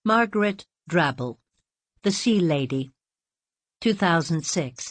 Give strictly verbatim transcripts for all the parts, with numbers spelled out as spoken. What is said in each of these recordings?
Margaret Drabble, The Sea Lady, two thousand six.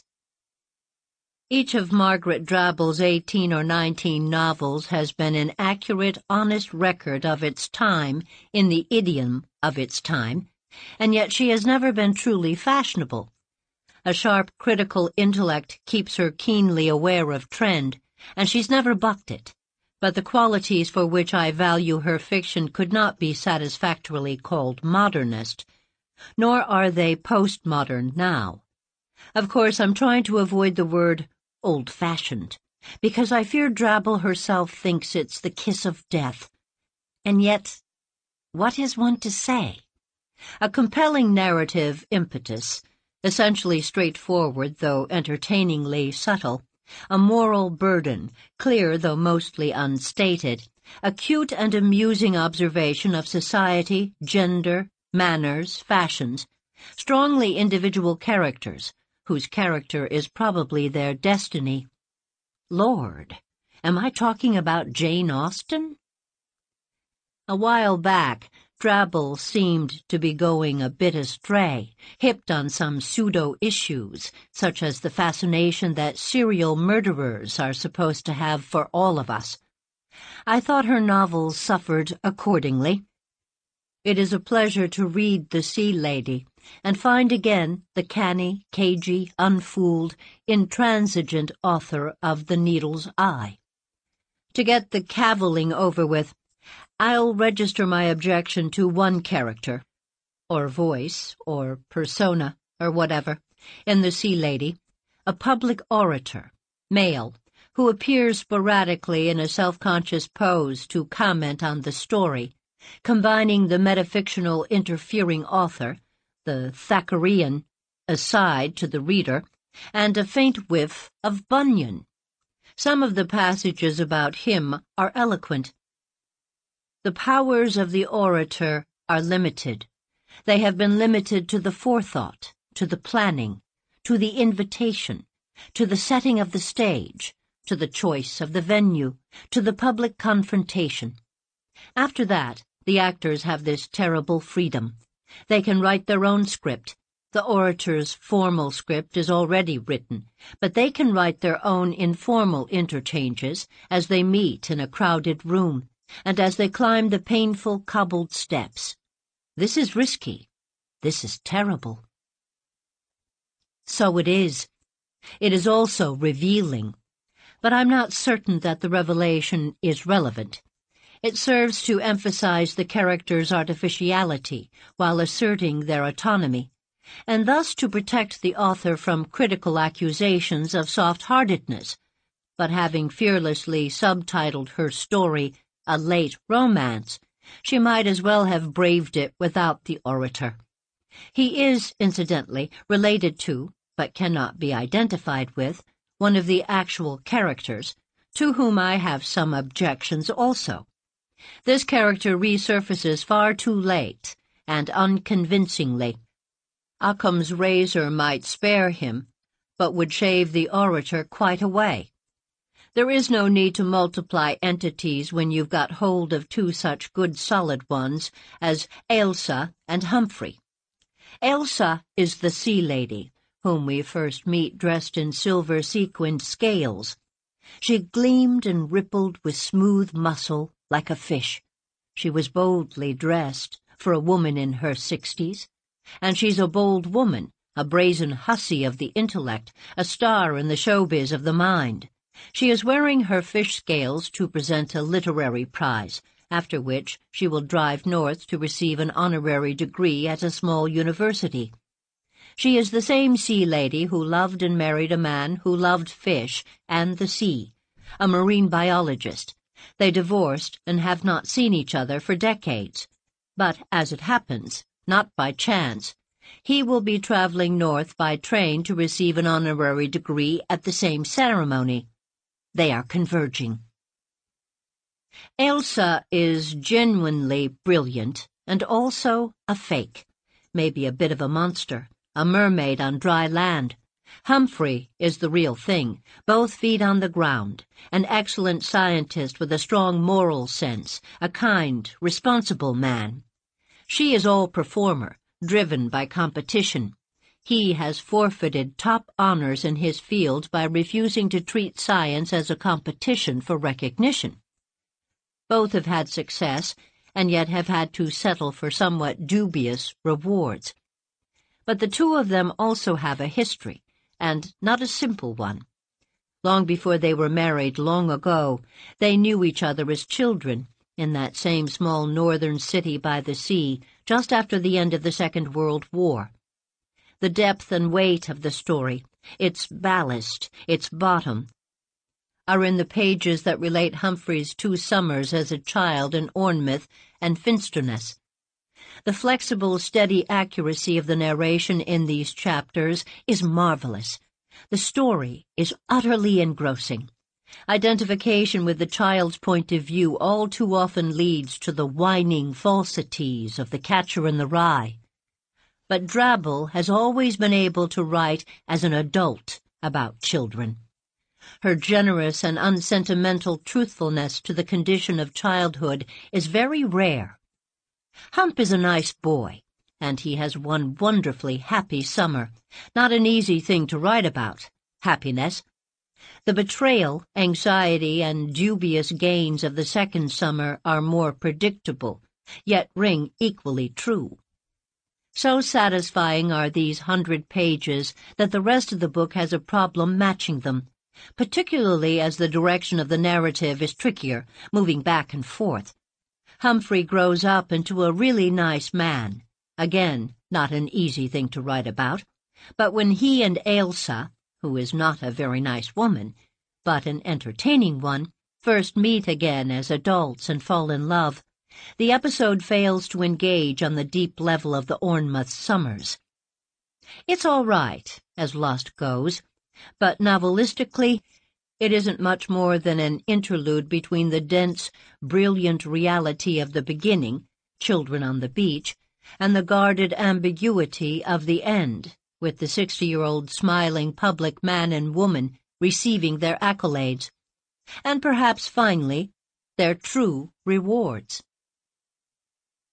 Each of Margaret Drabble's eighteen or nineteen novels has been an accurate, honest record of its time in the idiom of its time, and yet she has never been truly fashionable. A sharp critical intellect keeps her keenly aware of trend, and she's never bucked it. But the qualities for which I value her fiction could not be satisfactorily called modernist, nor are they postmodern now. Of course, I'm trying to avoid the word old-fashioned, because I fear Drabble herself thinks it's the kiss of death. And yet, what is one to say? A compelling narrative impetus, essentially straightforward though entertainingly subtle, a moral burden, clear though mostly unstated, acute and amusing observation of society, gender, manners, fashions, strongly individual characters, whose character is probably their destiny. Lord, am I talking about Jane Austen? A while back, Drabble seemed to be going a bit astray, hipped on some pseudo-issues, such as the fascination that serial murderers are supposed to have for all of us. I thought her novels suffered accordingly. It is a pleasure to read The Sea Lady, and find again the canny, cagey, unfooled, intransigent author of The Needle's Eye. To get the cavilling over with, I'll register my objection to one character, or voice, or persona, or whatever, in The Sea Lady, a public orator, male, who appears sporadically in a self-conscious pose to comment on the story, combining the metafictional interfering author, the Thackerayan, aside to the reader, and a faint whiff of Bunyan. Some of the passages about him are eloquent. The powers of the orator are limited. They have been limited to the forethought, to the planning, to the invitation, to the setting of the stage, to the choice of the venue, to the public confrontation. After that, the actors have this terrible freedom. They can write their own script. The orator's formal script is already written, but they can write their own informal interchanges as they meet in a crowded room, and as they climb the painful cobbled steps. This is risky. This is terrible. So it is. It is also revealing. But I'm not certain that the revelation is relevant. It serves to emphasize the characters' artificiality while asserting their autonomy, and thus to protect the author from critical accusations of soft-heartedness. But having fearlessly subtitled her story a late romance, she might as well have braved it without the orator. He is, incidentally, related to, but cannot be identified with, one of the actual characters, to whom I have some objections also. This character resurfaces far too late and unconvincingly. Occam's razor might spare him, but would shave the orator quite away. There is no need to multiply entities when you've got hold of two such good solid ones as Ailsa and Humphrey. Ailsa is the sea lady, whom we first meet dressed in silver-sequined scales. She gleamed and rippled with smooth muscle like a fish. She was boldly dressed for a woman in her sixties, and she's a bold woman, a brazen hussy of the intellect, a star in the showbiz of the mind. She is wearing her fish scales to present a literary prize, after which she will drive north to receive an honorary degree at a small university. She is the same sea lady who loved and married a man who loved fish and the sea, a marine biologist. They divorced and have not seen each other for decades. But, as it happens, not by chance, he will be traveling north by train to receive an honorary degree at the same ceremony. They are converging. Ailsa is genuinely brilliant and also a fake, maybe a bit of a monster, a mermaid on dry land. Humphrey is the real thing, both feet on the ground, an excellent scientist with a strong moral sense, a kind, responsible man. She is all performer, driven by competition. He has forfeited top honors in his field by refusing to treat science as a competition for recognition. Both have had success, and yet have had to settle for somewhat dubious rewards. But the two of them also have a history, and not a simple one. Long before they were married, long ago, they knew each other as children in that same small northern city by the sea, just after the end of the Second World War. The depth and weight of the story, its ballast, its bottom, are in the pages that relate Humphrey's two summers as a child in Ormouth and Finsterness. The flexible, steady accuracy of the narration in these chapters is marvelous. The story is utterly engrossing. Identification with the child's point of view all too often leads to the whining falsities of The Catcher in the Rye. But Drabble has always been able to write as an adult about children. Her generous and unsentimental truthfulness to the condition of childhood is very rare. Hump is a nice boy, and he has one wonderfully happy summer. Not an easy thing to write about, happiness. The betrayal, anxiety, and dubious gains of the second summer are more predictable, yet ring equally true. So satisfying are these hundred pages that the rest of the book has a problem matching them, particularly as the direction of the narrative is trickier, moving back and forth. Humphrey grows up into a really nice man. Again, not an easy thing to write about, but when he and Ailsa, who is not a very nice woman, but an entertaining one, first meet again as adults and fall in love, the episode fails to engage on the deep level of the Ormouth summers. It's all right, as Lost goes, but novelistically, it isn't much more than an interlude between the dense, brilliant reality of the beginning, children on the beach, and the guarded ambiguity of the end, with the sixty-year-old smiling public man and woman receiving their accolades, and perhaps finally, their true rewards.